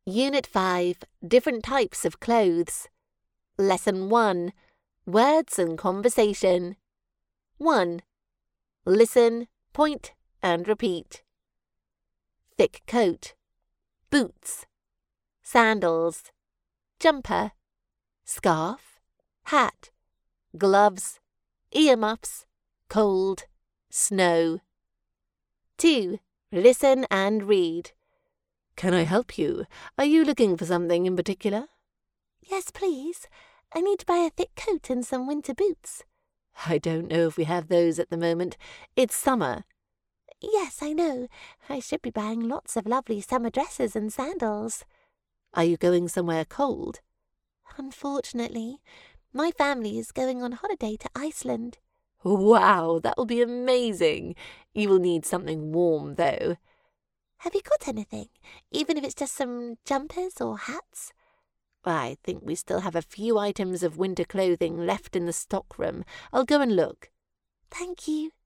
Unit 5, Different Types of Clothes. Lesson 1, Words and Conversation. 1. Listen, point, and repeat. Thick coat, boots, sandals, jumper, scarf, hat, gloves, earmuffs, cold, snow. 2. Listen and read. Can I help you? Are you looking for something in particular? Yes, please. I need to buy a thick coat and some winter boots. I don't know if we have those at the moment. It's summer. Yes, I know. I should be buying lots of lovely summer dresses and sandals. Are you going somewhere cold? Unfortunately, my family is going on holiday to Iceland. Wow, that will be amazing. You will need something warm, though. Have you got anything, even if it's just some jumpers or hats? I think we still have a few items of winter clothing left in the stockroom. I'll go and look. Thank you.